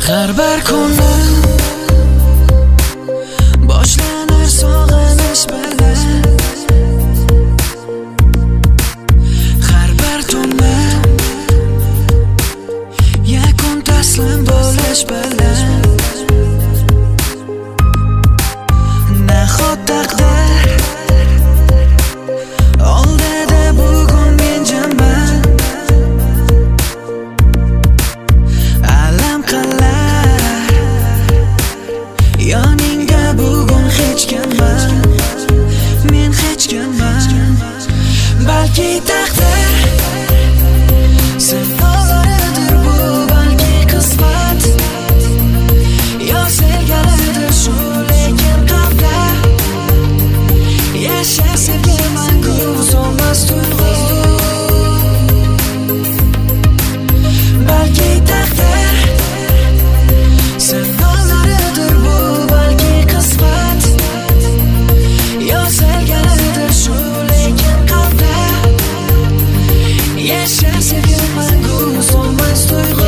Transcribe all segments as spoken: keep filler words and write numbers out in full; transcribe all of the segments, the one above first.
Har bir kunlar boshlanir sog'inish bilan, har bir tunni yakun taslim bo'lish bilan. Nahot taqdir oldida bugun men jimman, alam qilar yoningda bugun hech kimman, men hech kimman. Balki taqdir sinovlaridir bu, balki qismat yo sevganidir shu, lekin qalbda yashar sevgi mangu so'nmas tuyg'u. Balki taqdir sinovlaridir bu, balki qismat yo sevganidir shu, lekin qalbda yashar sevgi mangu so'nmas tuyg'u.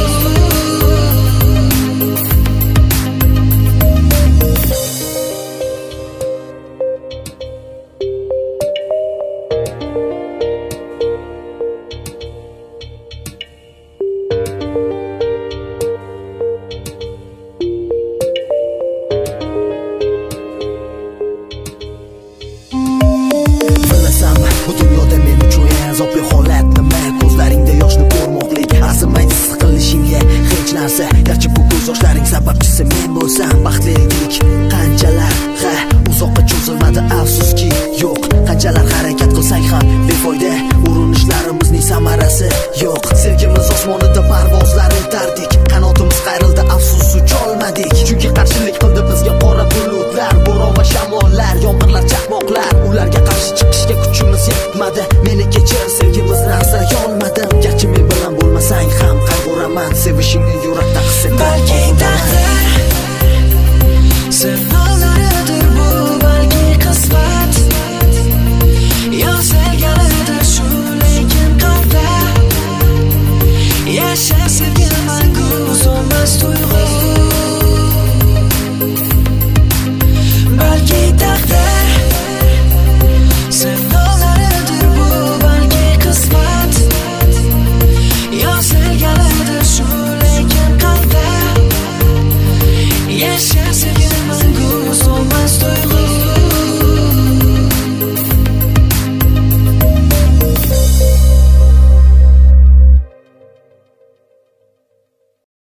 Bu dunyoda men uchun eng azobli holat nima? Ko'zlaringda yoshni ko'rmoqlik, arzimaydi siqilishingga hech narsa. Garchi bu ko'z yoshlaring sababchisi men bo'lsam, baxtlilik qanchalar ha uzoqqa cho'zilmadi, afsuski yo'q. Qanchalar harakat qilsak ham befoyda, urinishlarimizning samarasi yo'q. Sevgimiz osmonida parvozlar etardik, qanotimiz qayrildi, afsus ucholmadik. Chunki qarshilik qildi bizga qora bulutlar, bo'ron va shamollar, yomg'irlar, chaqmoqlar. Ularga qarshi chiqishga kuchimiz yetmadi. Meni kechir, sevgimizni asray olmadim. Garchi men bilan bo'lmasang ham qayg'uraman, sevishingni yurakda his etaman. Balki taqdir sinovlaridir bu, balki qismat yo sevganidir shu, lekin qalbda yashar sevgi mangu so'nmas tuyg'u.